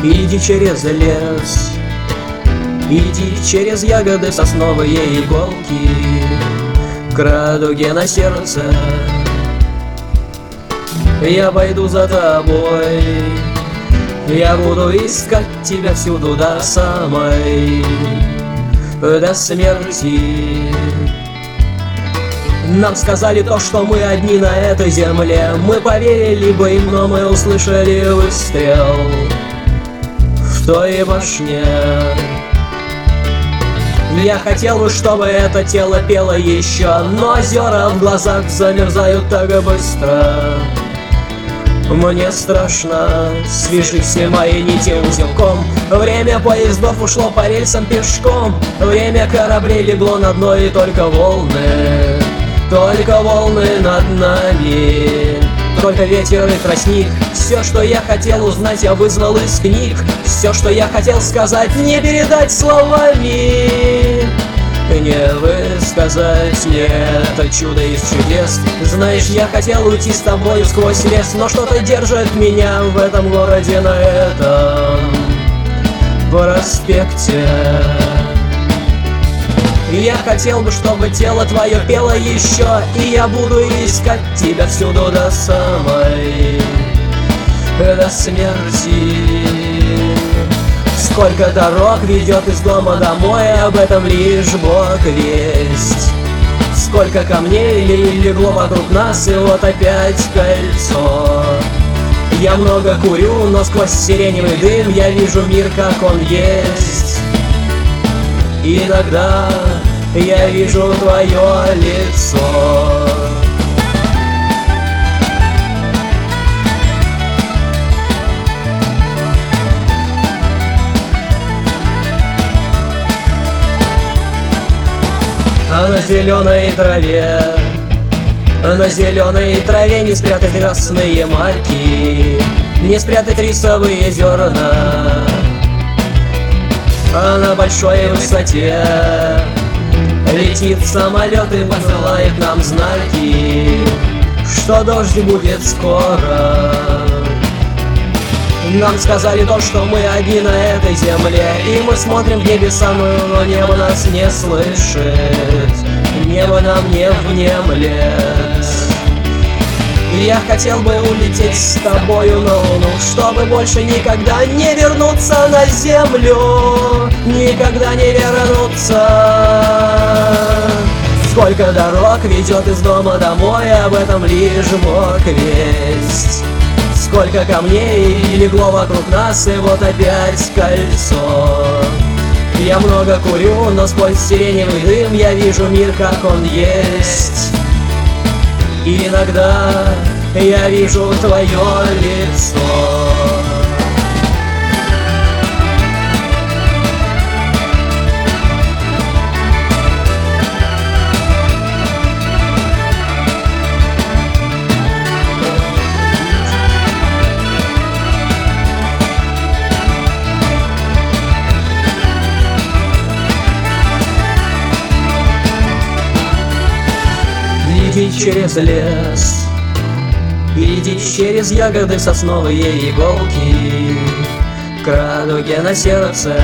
Иди через лес, иди через ягоды сосновые иголки к радуге на сердце. Я пойду за тобой, я буду искать тебя всюду до самой, до смерти. Нам сказали то, что мы одни на этой земле. Мы поверили бы им, но мы услышали выстрел в той башне. Я хотел бы, чтобы это тело пело еще, но озера в глазах замерзают так быстро. Мне страшно, свяжись мои нити узелком. Время поездов ушло по рельсам пешком. Время кораблей легло на дно, и только волны над нами. Только ветер и тростник. Все, что я хотел узнать, я вызвал из книг. Все, что я хотел сказать, не передать словами, не высказать, нет, это чудо из чудес. Знаешь, я хотел уйти с тобою сквозь лес, но что-то держит меня в этом городе, на этом проспекте. Я хотел бы, чтобы тело твое пело еще, и я буду искать тебя всюду до самой, до смерти. Сколько дорог ведет из дома домой, об этом лишь Бог весть. Сколько камней легло вокруг нас, и вот опять кольцо. Я много курю, но сквозь сиреневый дым я вижу мир, как он есть. Иногда я вижу твое лицо. А на зеленой траве, на зеленой траве не спрятать красные марки, не спрятать рисовые зерна. А на большой высоте летит самолет и посылает нам знаки, что дождь будет скоро. Нам сказали то, что мы одни на этой земле, и мы смотрим в небеса, но небо нас не слышит, небо нам не внемлет. Я хотел бы улететь с тобою на луну, чтобы больше никогда не вернуться на землю, никогда не вернуться. Сколько дорог ведет из дома домой, об этом лишь Бог весть. Сколько камней легло вокруг нас, и вот опять кольцо. Я много курю, но сквозь сиреневый дым я вижу мир, как он есть. И иногда я вижу твое лицо. Иди через лес, иди через ягоды сосновые иголки к радуге на сердце.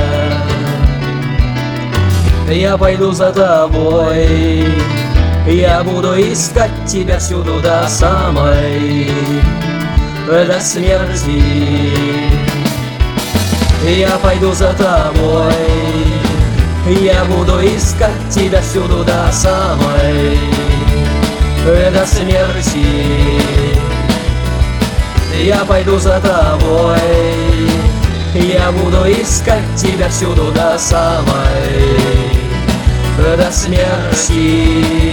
Я пойду за тобой, я буду искать тебя всюду до самой, до смерти. Я пойду за тобой, я буду искать тебя всюду до самой, до смерти. Я пойду за тобой, я буду искать тебя всюду до самой, до смерти.